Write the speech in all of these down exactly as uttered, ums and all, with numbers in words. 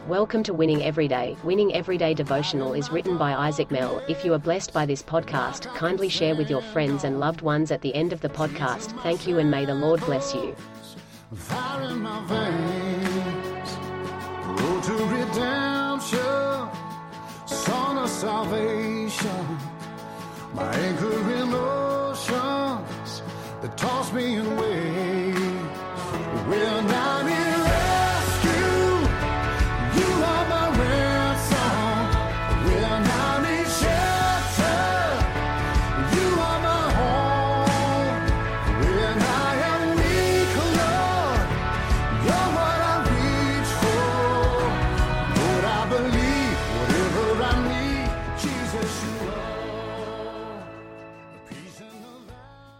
Welcome to Winning Everyday. Winning Everyday Devotional is written by Isaac Mell. If you are blessed by this podcast, kindly share with your friends and loved ones at the end of the podcast. Thank you and may the Lord bless you. Fire in my veins, road to redemption, song of salvation, my anchor in oceans that toss me in waves. When I'm in rescue, you are my ransom. When I'm in shelter, you are my home. When I am weak, Lord, you're what I reach for. Lord, I believe whatever I need, Jesus, you are. Peace in the valley.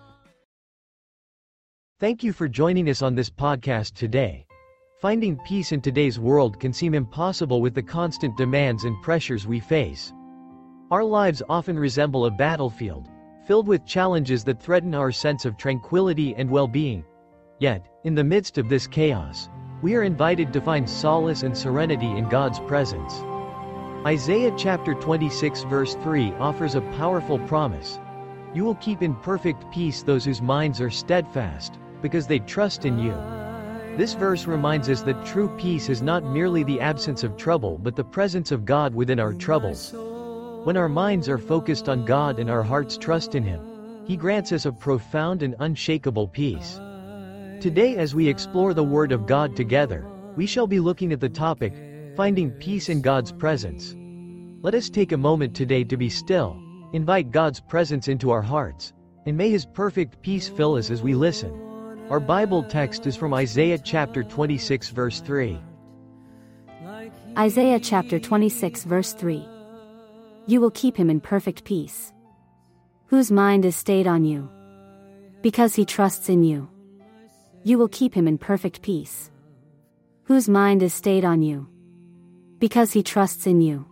Thank you for joining us on this podcast today. Finding peace in today's world can seem impossible with the constant demands and pressures we face. Our lives often resemble a battlefield, filled with challenges that threaten our sense of tranquility and well-being. Yet, in the midst of this chaos, we are invited to find solace and serenity in God's presence. Isaiah chapter twenty-six verse three offers a powerful promise. You will keep in perfect peace those whose minds are steadfast, because they trust in you. This verse reminds us that true peace is not merely the absence of trouble but the presence of God within our troubles. When our minds are focused on God and our hearts trust in Him, He grants us a profound and unshakable peace. Today, as we explore the Word of God together, we shall be looking at the topic, finding peace in God's presence. Let us take a moment today to be still, invite God's presence into our hearts, and may His perfect peace fill us as we listen. Our Bible text is from Isaiah chapter twenty-six verse three. Isaiah chapter twenty-six verse three. You will keep him in perfect peace, whose mind is stayed on you, because he trusts in you. You will keep him in perfect peace, whose mind is stayed on you, because he trusts in you.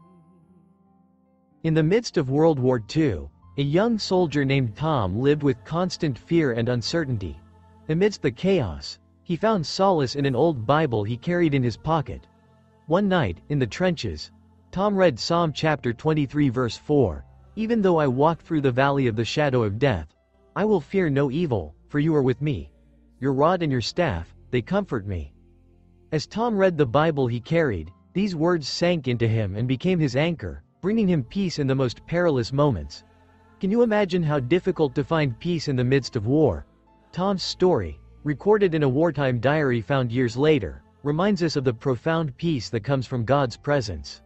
In the midst of World War Two, a young soldier named Tom lived with constant fear and uncertainty. Amidst the chaos, he found solace in an old Bible he carried in his pocket. One night, in the trenches, Tom read Psalm chapter twenty-three verse four, "Even though I walk through the valley of the shadow of death, I will fear no evil, for you are with me. Your rod and your staff, they comfort me." As Tom read the Bible he carried, these words sank into him and became his anchor, bringing him peace in the most perilous moments. Can you imagine how difficult to find peace in the midst of war? Tom's story, recorded in a wartime diary found years later, reminds us of the profound peace that comes from God's presence.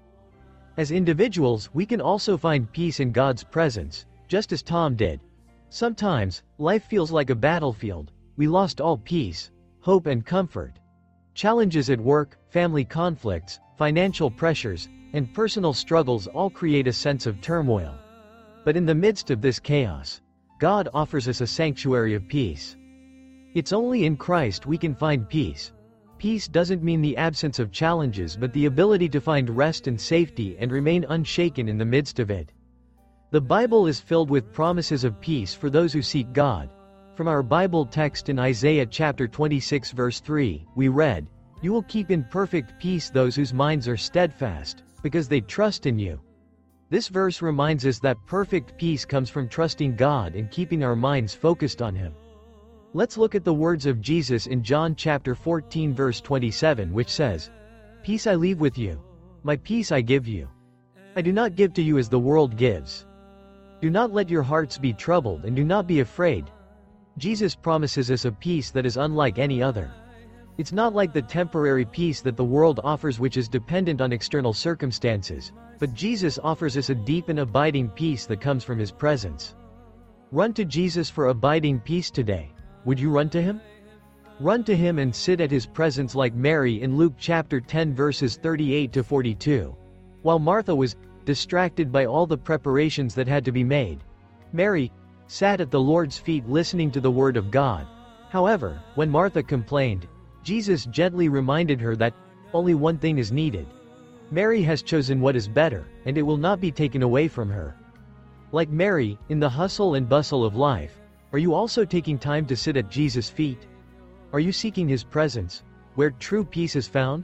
As individuals, we can also find peace in God's presence, just as Tom did. Sometimes, life feels like a battlefield. We lost all peace, hope and comfort. Challenges at work, family conflicts, financial pressures, and personal struggles all create a sense of turmoil. But in the midst of this chaos, God offers us a sanctuary of peace. It's only in Christ we can find peace. Peace doesn't mean the absence of challenges but the ability to find rest and safety and remain unshaken in the midst of it. The Bible is filled with promises of peace for those who seek God. From our Bible text in Isaiah chapter twenty-six verse three, we read, "You will keep in perfect peace those whose minds are steadfast, because they trust in you." This verse reminds us that perfect peace comes from trusting God and keeping our minds focused on Him. Let's look at the words of Jesus in John chapter fourteen verse twenty-seven, which says, "Peace I leave with you. My peace I give you. I do not give to you as the world gives. Do not let your hearts be troubled and do not be afraid." Jesus promises us a peace that is unlike any other. It's not like the temporary peace that the world offers, which is dependent on external circumstances, but Jesus offers us a deep and abiding peace that comes from His presence. Run to Jesus for abiding peace today. Would you run to Him? Run to Him and sit at His presence like Mary in Luke chapter ten verses thirty-eight to forty-two. While Martha was distracted by all the preparations that had to be made, Mary sat at the Lord's feet listening to the Word of God. However, when Martha complained, Jesus gently reminded her that only one thing is needed. Mary has chosen what is better, and it will not be taken away from her. Like Mary, in the hustle and bustle of life, are you also taking time to sit at Jesus' feet? Are you seeking His presence, where true peace is found?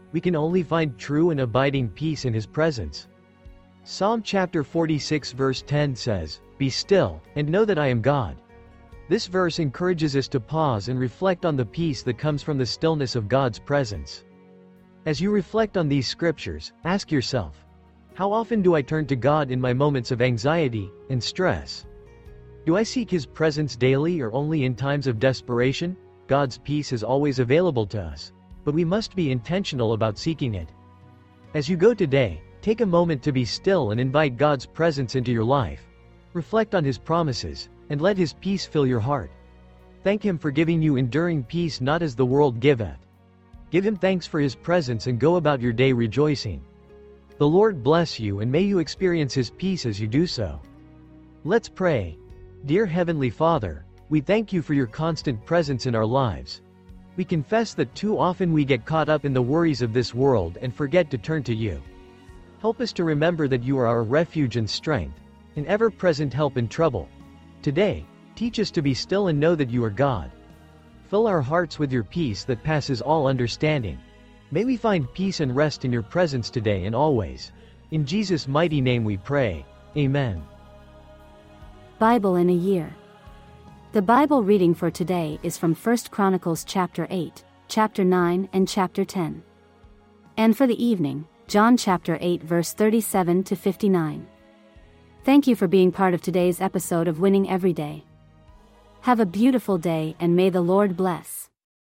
We can only find true and abiding peace in His presence. Psalm chapter forty-six verse ten says, "Be still, and know that I am God." This verse encourages us to pause and reflect on the peace that comes from the stillness of God's presence. As you reflect on these scriptures, ask yourself, how often do I turn to God in my moments of anxiety and stress? Do I seek His presence daily or only in times of desperation? God's peace is always available to us, but we must be intentional about seeking it. As you go today, take a moment to be still and invite God's presence into your life. Reflect on His promises, and let His peace fill your heart. Thank Him for giving you enduring peace not as the world giveth. Give Him thanks for His presence and go about your day rejoicing. The Lord bless you and may you experience His peace as you do so. Let's pray. Dear Heavenly Father, we thank You for Your constant presence in our lives. We confess that too often we get caught up in the worries of this world and forget to turn to You. Help us to remember that You are our refuge and strength, an ever-present help in trouble. Today, teach us to be still and know that You are God. Fill our hearts with Your peace that passes all understanding. May we find peace and rest in Your presence today and always. In Jesus' mighty name we pray. Amen. Bible in a year. The Bible reading for today is from First Chronicles chapter eight, chapter nine and chapter ten. And for the evening, John chapter eight verse thirty-seven to fifty-nine. Thank you for being part of today's episode of Winning Every Day. Have a beautiful day and may the Lord bless.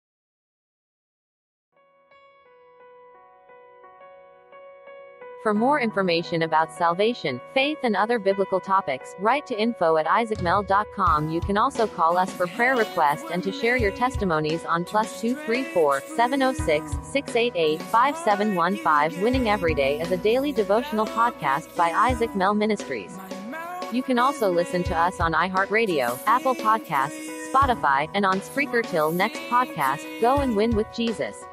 For more information about salvation, faith and other biblical topics, write to info at isaac mel dot com. You can also call us for prayer requests and to share your testimonies on plus two three four, seven oh six, six eight eight, five seven one five. Winning Every Day is a daily devotional podcast by Isaac Mel Ministries. You can also listen to us on iHeartRadio, Apple Podcasts, Spotify, and on Spreaker. Till next podcast, go and win with Jesus.